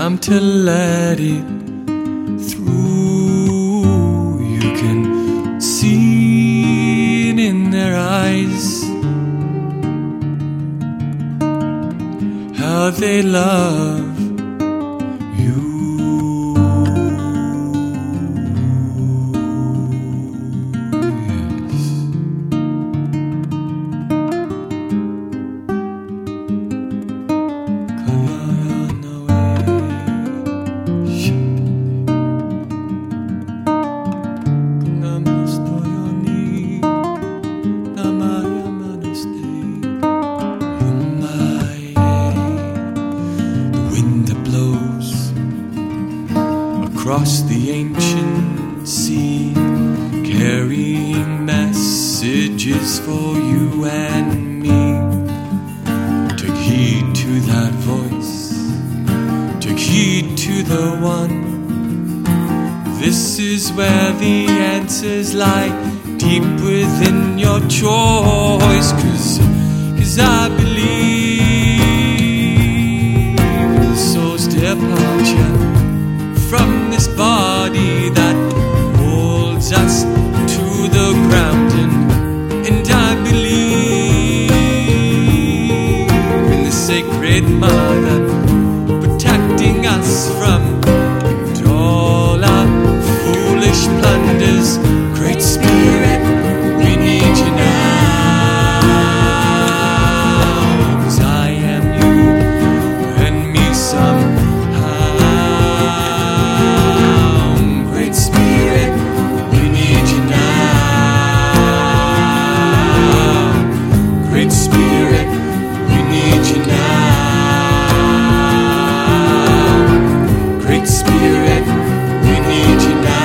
time to let it through. You can see it in their eyes, how they love you. Across the ancient sea, carrying messages for you and me. Take heed to that voice, take heed to the one. This is where the answers lie, deep within your choice. 'Cause I believe in the soul's departure from this body that holds us to the ground, and I believe in the sacred mother protecting us from all our foolish blunders. Great Spirit, we need you now, 'cause I am you and me somehow. Great Spirit, we need you now. Great Spirit, we need you now. Great Spirit, we need you now.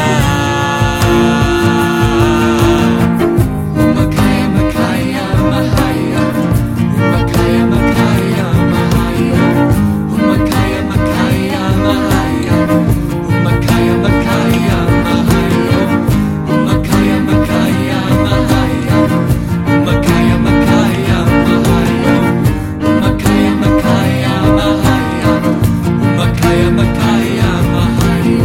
Umakaya, Makaya, Mahaya. Umakaya, Makaya, Mahaya. Umakaya, Makaya, Mahaya. Umakaya, Makaya, Mahaya. Umakaya, Makaya, Mahaya. Umakaya, Makaya, Mahaya. Umakaya, Makaya, Mahaya. Umakaya, Makaya, Mahaya.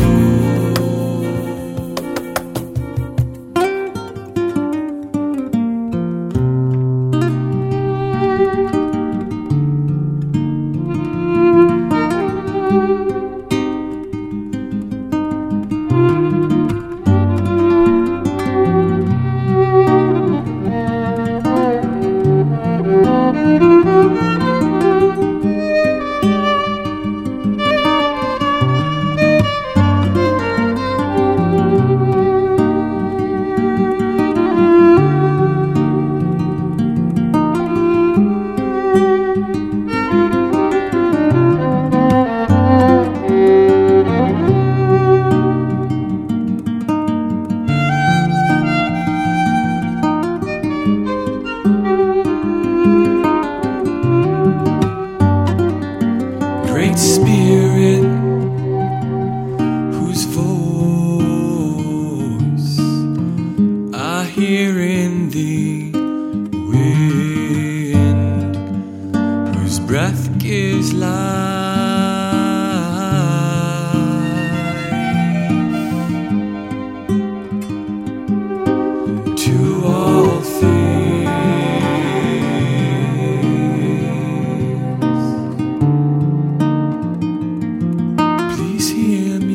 Great Spirit, whose voice I hear in the wind, whose breath gives life to all things. Please hear me.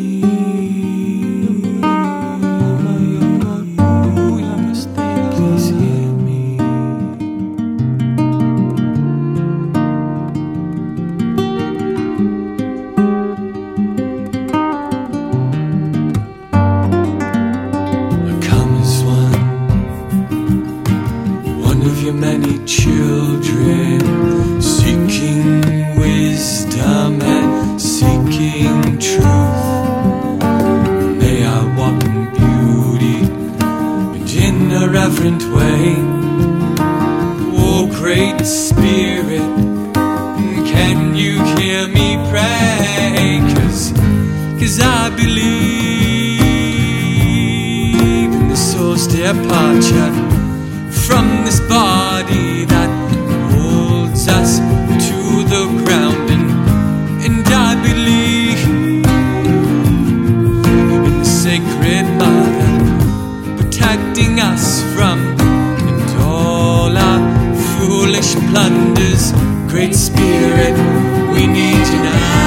Please hear me. I come as one of your many children, seeking wisdom and seeking truth. May I walk in beauty and in a reverent way. Oh, Great Spirit, can you hear me pray? 'Cause I believe in the soul's departure from this body that holds us to the ground, and I believe Spirit, we need you now.